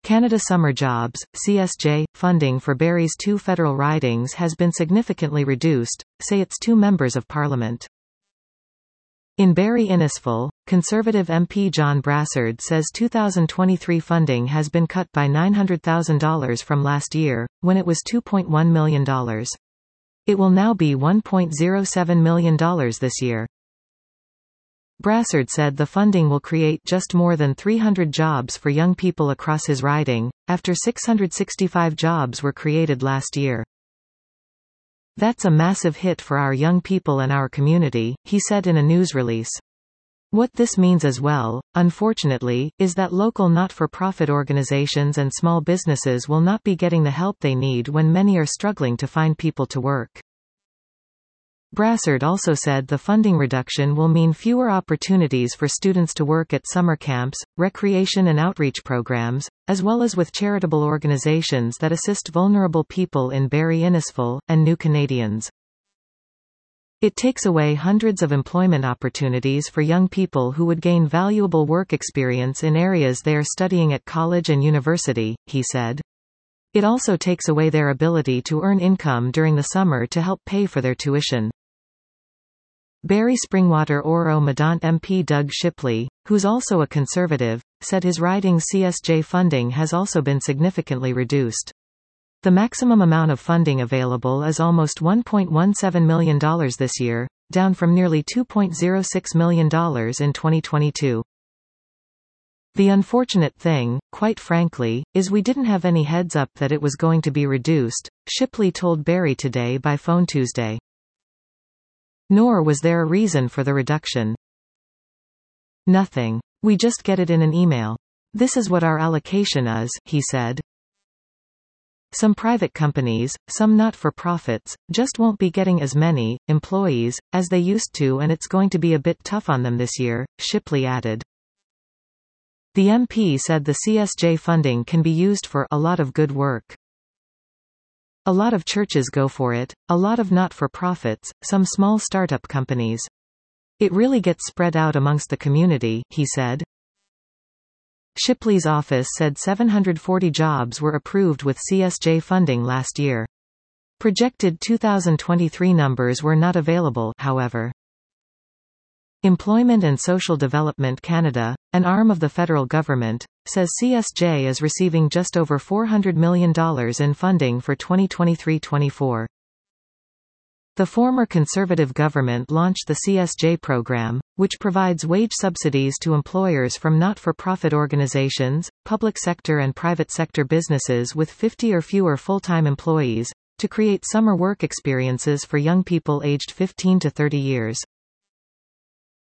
Canada Summer Jobs, CSJ, funding for Barrie's 2 federal ridings has been significantly reduced, say its 2 members of parliament. In Barrie-Innisfil, Conservative MP John Brassard says 2023 funding has been cut by $900,000 from last year, when it was $2.1 million. It will now be $1.07 million this year. Brassard said the funding will create just more than 300 jobs for young people across his riding, after 665 jobs were created last year. "That's a massive hit for our young people and our community," he said in a news release. What this means as well, unfortunately, is that local not-for-profit organizations and small businesses will not be getting the help they need when many are struggling to find people to work. Brassard also said the funding reduction will mean fewer opportunities for students to work at summer camps, recreation and outreach programs, as well as with charitable organizations that assist vulnerable people in Barrie-Innisfil, and New Canadians. It takes away hundreds of employment opportunities for young people who would gain valuable work experience in areas they are studying at college and university, he said. It also takes away their ability to earn income during the summer to help pay for their tuition. Barrie-Springwater-Oro-Medonte MP Doug Shipley, who's also a Conservative, said his riding's CSJ funding has also been significantly reduced. The maximum amount of funding available is almost $1.17 million this year, down from nearly $2.06 million in 2022. "The unfortunate thing, quite frankly, is we didn't have any heads up that it was going to be reduced," Shipley told Barrie Today by phone Tuesday. Nor was there a reason for the reduction. "Nothing. We just get it in an email. This is what our allocation is," he said. Some private companies, some not-for-profits, just won't be getting as many employees as they used to, and it's going to be a bit tough on them this year, Shipley added. The MP said the CSJ funding can be used for a lot of good work. A lot of churches go for it, a lot of not-for-profits, some small startup companies. It really gets spread out amongst the community, he said. Shipley's office said 740 jobs were approved with CSJ funding last year. Projected 2023 numbers were not available, however. Employment and Social Development Canada, an arm of the federal government, says CSJ is receiving just over $400 million in funding for 2023-24. The former Conservative government launched the CSJ program, which provides wage subsidies to employers from not-for-profit organizations, public sector and private sector businesses with 50 or fewer full-time employees, to create summer work experiences for young people aged 15 to 30 years.